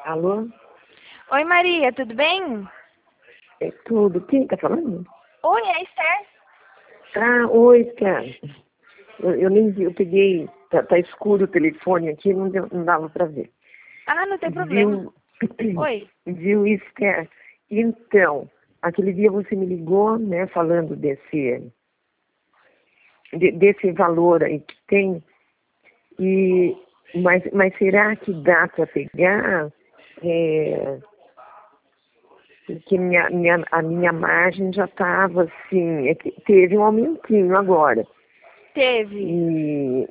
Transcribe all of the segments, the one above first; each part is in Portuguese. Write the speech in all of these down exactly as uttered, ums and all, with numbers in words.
Alô? Oi, Maria, tudo bem? É tudo. Quem tá falando? Oi, é a Esther. Ah, oi, cara. Eu, eu nem vi, eu peguei, tá, tá escuro o telefone aqui, não, deu, não dava pra ver. Ah, não tem problema. Viu, Oi. viu, Esther? Então, aquele dia você me ligou, né, falando desse, de- desse valor aí que tem, e, mas, mas será que dá pra pegar? É, porque minha, minha, a minha margem já estava assim, é que teve um aumentinho agora. Teve. E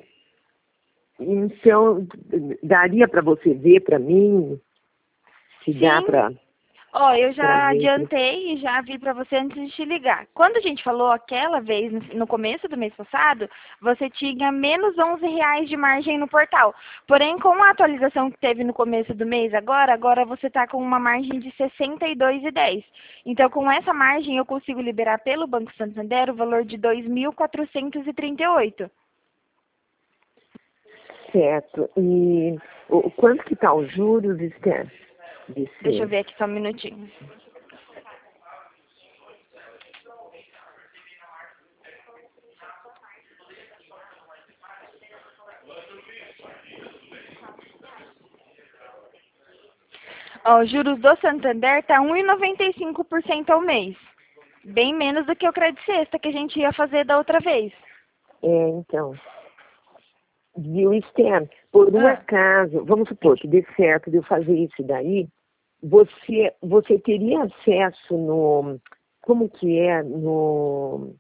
então daria para você ver para mim se dá Sim. para Ó, eu para já ver. adiantei e já vi pra você antes de te ligar. Quando a gente falou aquela vez, no no começo do mês passado, você tinha menos onze reais de margem no portal. Porém, com a atualização que teve no começo do mês agora, agora você tá com uma margem de sessenta e dois e dez. Então, com essa margem, eu consigo liberar pelo Banco Santander o valor de dois mil quatrocentos e trinta e oito. Certo. E o, quanto que tá os juros, Esther? Deixa eu Desse, ver aqui só um minutinho. Ó, os juros do Santander tá um vírgula noventa e cinco por cento ao mês. Bem menos do que o crédito sexta que a gente ia fazer da outra vez. é, então. Viu, Esther? Por um Ah, acaso, vamos supor que dê certo de eu fazer isso daí, você, você teria acesso no, como que é, no,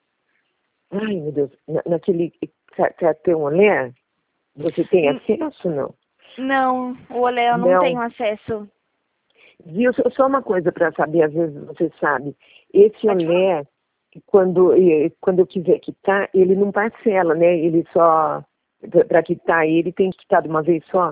ai meu Deus, na, naquele ca- cartão Olé? Você tem n- acesso ou não? não, o Olé eu não Não. tenho acesso. Viu, só só uma coisa para saber, às vezes você sabe, esse Pode falar. Olé, quando, eh, quando eu quiser quitar, ele não parcela, né? Ele só, para quitar ele, tem que quitar de uma vez só?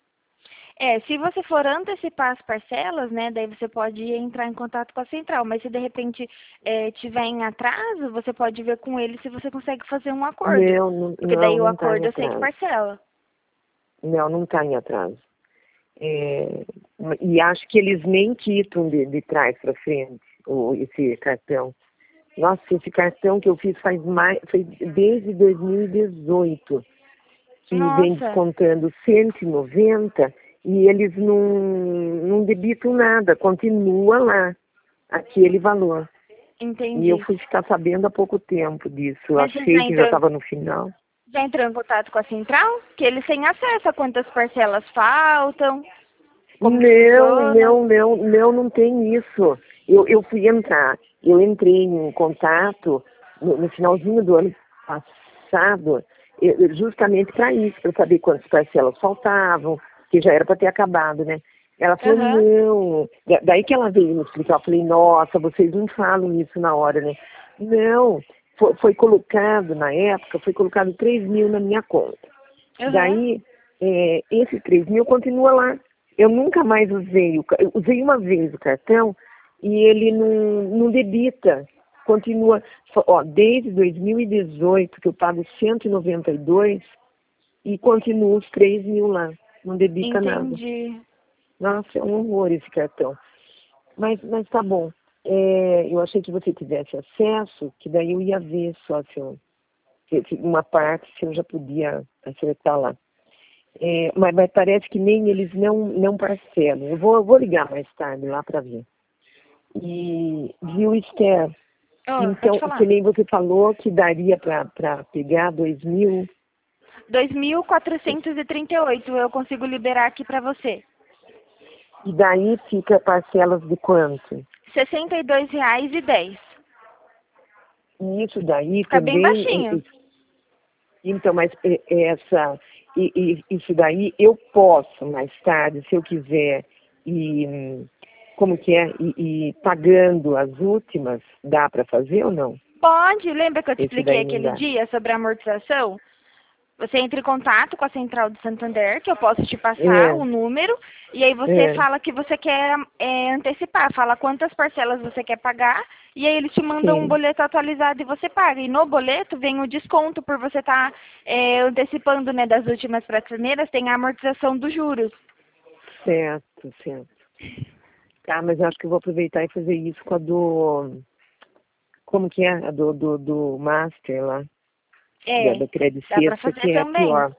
É, se você for antecipar as parcelas, né, daí você pode entrar em contato com a central, mas se de repente é, tiver em atraso, você pode ver com ele se você consegue fazer um acordo. Não, não, Porque não, daí o não está em acordo eu sei que atraso. parcela. Não, não está em atraso. É, e acho que eles nem quitam de, de trás para frente o, esse cartão. Nossa, esse cartão que eu fiz faz mais, foi desde dois mil e dezoito, que vem Nossa, descontando cento e noventa e eles não, não debitam nada, continua lá aquele valor. E eu entendi. fui ficar sabendo há pouco tempo disso. Eu Mas você achei já que já entrou, estava no final. já entrou em contato com a central? Que eles têm acesso a quantas parcelas faltam, como que Não, funciona. não, não, não, não tem isso. Eu, eu fui entrar, eu entrei em contato no, no finalzinho do ano passado, eh, justamente para isso, para saber quantas parcelas faltavam, que já era para ter acabado, né? Ela falou, Aham, não. Da- Daí que ela veio me explicar, eu falei, nossa, vocês não falam isso na hora, né? Não, foi, foi colocado, na época, foi colocado três mil na minha conta. aham. Daí, é, esse três mil continua lá. Eu nunca mais usei, o, ca- eu usei uma vez o cartão e ele não, não debita. Continua, Fo- ó, desde dois mil e dezoito que eu pago cento e noventa e dois e continua os três mil lá. Não debita nada. Entendi. Nossa, é um horror esse cartão. Mas, mas tá bom. É, eu achei que você tivesse acesso, que daí eu ia ver só se eu, se- se uma parte, se eu já podia acertar lá. É, mas, mas parece que nem eles não, não parcelam. Eu vou, eu vou ligar mais tarde lá para ver. E viu, Esther? Oh, pode Então, que falar. nem você falou que daria para pegar dois mil, dois mil quatrocentos e trinta e oito eu consigo liberar aqui pra você. e daí fica parcelas de quanto? sessenta e dois reais e dez. E isso daí Fica bem também, é- baixinho. é- então, mas é- é essa, e, e- isso daí eu posso mais tarde, se eu quiser, e hum, como que é, e, e pagando as últimas, dá para fazer ou não? Pode, lembra que eu te Esse expliquei daí não aquele dá. dia sobre a amortização? Você entra em contato com a central do Santander, que eu posso te passar É, o número, e aí você é, fala que você quer é, antecipar, fala quantas parcelas você quer pagar, e aí eles te mandam um sim, boleto atualizado e você paga. E no boleto vem o desconto por você estar antecipando, né, das últimas prateleiras, tem a amortização dos juros. certo. Certo, certo. Tá, mas eu acho que eu vou aproveitar e fazer isso com a do... Como que é? A do, do, do Master lá. É, Da, da Credit dá pra Sexta, fazer que é a também. pior.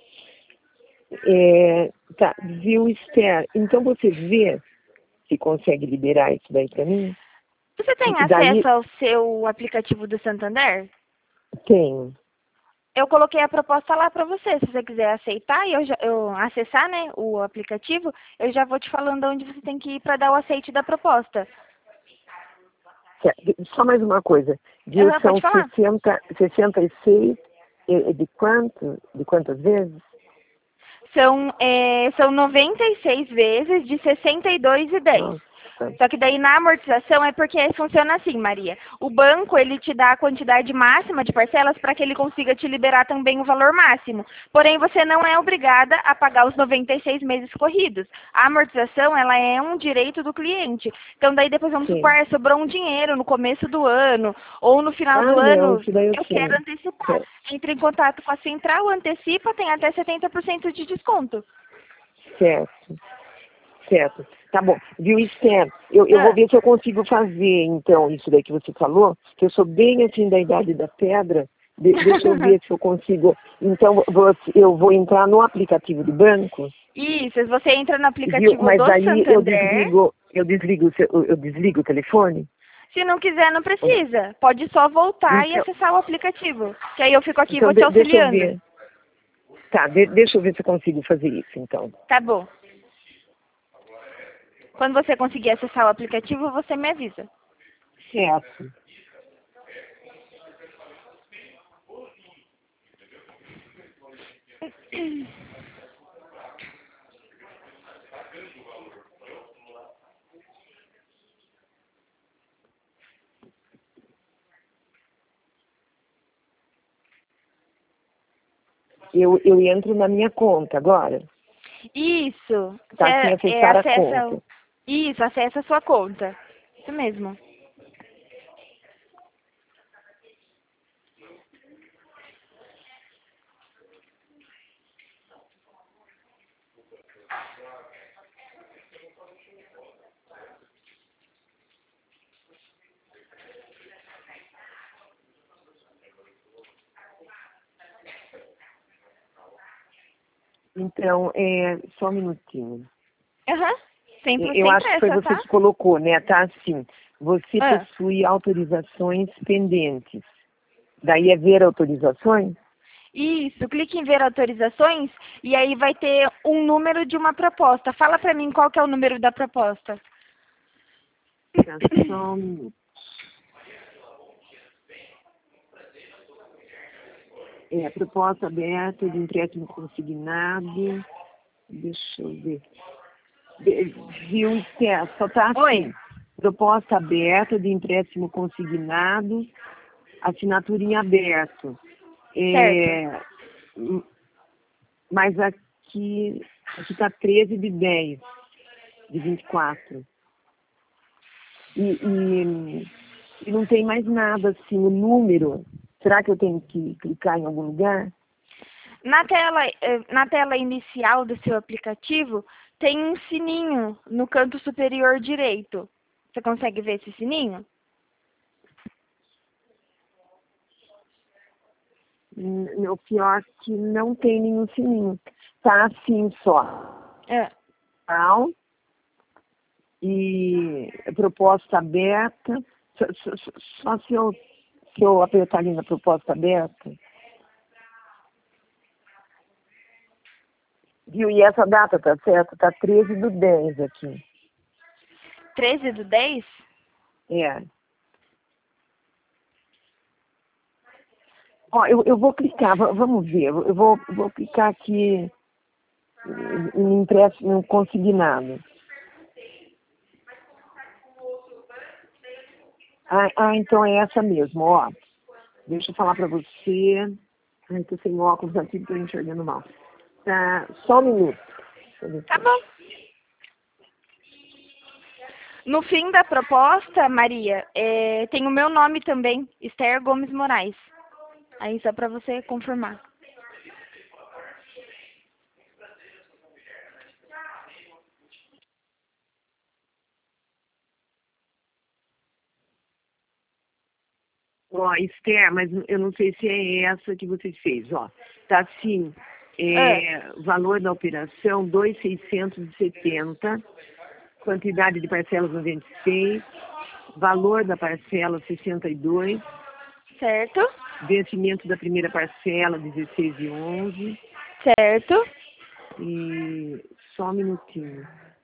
É, tá, viu, Esther? Então você vê se consegue liberar isso daí pra mim? Você tem Porque daí acesso ao seu aplicativo do Santander? tenho. Eu coloquei a proposta lá para você. Se você quiser aceitar e eu, já, eu acessar, né, o aplicativo, eu já vou te falando onde você tem que ir para dar o aceite da proposta. Certo. Só mais uma coisa. Viu, Aham, são pode falar. sessenta, sessenta e seis, e- e de quanto? De quantas vezes? São, é, são noventa e seis vezes de sessenta e dois e dez. Nossa. Só que daí na amortização é porque funciona assim, Maria. O banco, ele te dá a quantidade máxima de parcelas para que ele consiga te liberar também o valor máximo. Porém, você não é obrigada a pagar os noventa e seis meses corridos. A amortização, ela é um direito do cliente. Então, daí depois, vamos Sim. supor, sobrou um dinheiro no começo do ano ou no final Ah, do não, ano, isso daí eu eu quero sei. antecipar. Certo. Entre em contato com a central, antecipa, tem até setenta por cento de desconto. Certo. Certo. Tá bom. Viu, Esther? Eu, eu vou Ah. ver se eu consigo fazer, então, isso daí que você falou, que eu sou bem assim da idade da pedra. De- deixa eu ver se eu consigo. Então, vou- eu vou entrar no aplicativo do banco, Isso, você entra no viu? aplicativo Mas do aí eu Santander. desligo, eu desligo, o seu- eu desligo o telefone. Se não quiser, não precisa. Pode só voltar e Então, acessar o aplicativo. Que aí eu fico aqui e então vou te de- deixa eu auxiliando. ver. Tá, de- deixa eu ver se eu consigo fazer isso, então. Tá bom. Quando você conseguir acessar o aplicativo, você me avisa. Certo. Eu, eu entro na minha conta agora. Isso. Tá Você aqui é, acessar a acessa. conta. Isso, acessa a sua conta. Isso mesmo. Então, é, só um minutinho. Aham. Sempre Eu sem acho que foi pressa, você tá? que colocou, né? Tá assim. Você Ah. possui autorizações pendentes. Daí é ver autorizações? Isso, clique em ver autorizações e aí vai ter um número de uma proposta. Fala pra mim qual que é o número da proposta. Tá, só um minuto. É, proposta aberta de empréstimo consignado. Deixa eu ver. De- Viu, Esther? Só tá Oi. assim. Proposta aberta de empréstimo consignado, assinatura em aberto. Certo. É, hum, mas aqui, aqui tá treze de dez de vinte e quatro. E, e, e não tem mais nada assim, o número. Será que eu tenho que clicar em algum lugar? Na tela, eh, na tela inicial do seu aplicativo, tem um sininho no canto superior direito. Você consegue ver esse sininho? Hum, O pior é que não tem nenhum sininho. Tá assim só. É. Tal, e proposta aberta. Só, só- só se eu, se eu apertar ali na proposta aberta. Viu? E essa data tá certa? Tá treze do dez aqui. treze do dez? É. Ó, eu, eu vou clicar, va- vamos ver. Eu vou, vou clicar aqui em em empréstimo consignado. Ah, ah, então é essa mesmo, ó. Deixa eu falar pra você. Ai, tô sem óculos aqui, tô enxergando mal. Tá, só um minuto. Deixa eu ver Tá se bom. No fim da proposta, Maria, eh, tem o meu nome também, Esther Gomes Moraes. Aí só pra você confirmar. Ó, Esther, mas eu não sei se é essa que você fez, ó. Tá assim, é, É. valor da operação dois mil seiscentos e setenta, quantidade de parcelas noventa e seis, valor da parcela sessenta e dois, Certo? vencimento da primeira parcela dezesseis e onze, Certo? e só um minutinho.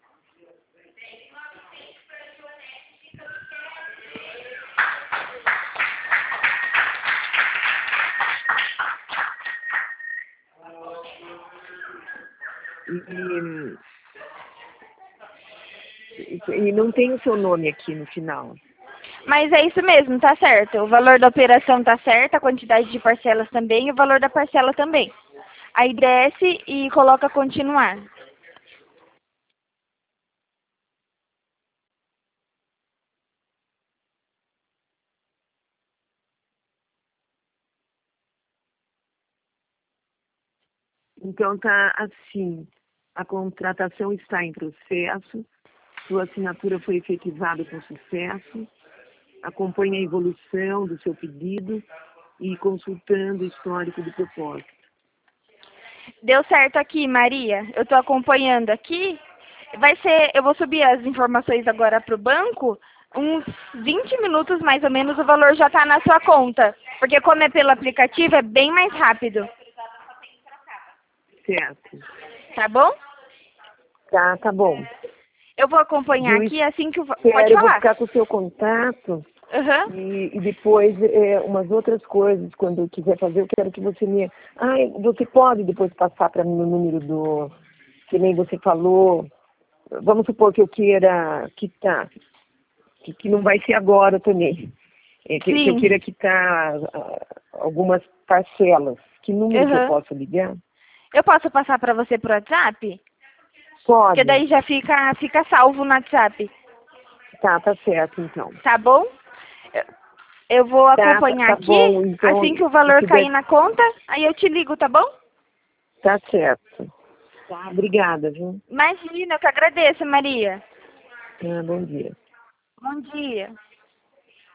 E, e não tem o seu nome aqui no final. Mas é isso mesmo, tá certo. O valor da operação tá certo, a quantidade de parcelas também e o valor da parcela também. Aí desce e coloca continuar. Então tá assim, a contratação está em processo, sua assinatura foi efetivada com sucesso, acompanhe a evolução do seu pedido e consultando o histórico do propósito. Deu certo aqui, Maria. Eu tô acompanhando aqui. Vai ser, eu vou subir as informações agora pro banco. Uns vinte minutos mais ou menos o valor já tá na sua conta. Porque como é pelo aplicativo é bem mais rápido. Certo. Tá bom? Tá, tá bom. Eu vou acompanhar Viu, aqui assim que o... va- Pode Esther, eu vou falar. ficar com o seu contato Aham. e, e depois é, umas outras coisas, quando eu quiser fazer, eu quero que você me... Ah, você pode depois passar para mim o número do... Que nem você falou. Vamos supor que eu queira quitar, que, que não vai ser agora também. É, que, que eu Sim. queira quitar ah, algumas parcelas. Que número que eu Aham. posso ligar? Eu posso passar pra você pro WhatsApp? Porque Pode. daí já fica, fica salvo no WhatsApp. Tá, tá certo, então. Tá bom? Eu eu vou Tá, tá, acompanhar tá aqui. bom. Então, Assim que o se valor cair quiser, na conta, aí eu te ligo, tá bom? tá certo. Tá, obrigada, viu? Imagina, eu que agradeço, Maria. Ah, bom dia. Bom dia.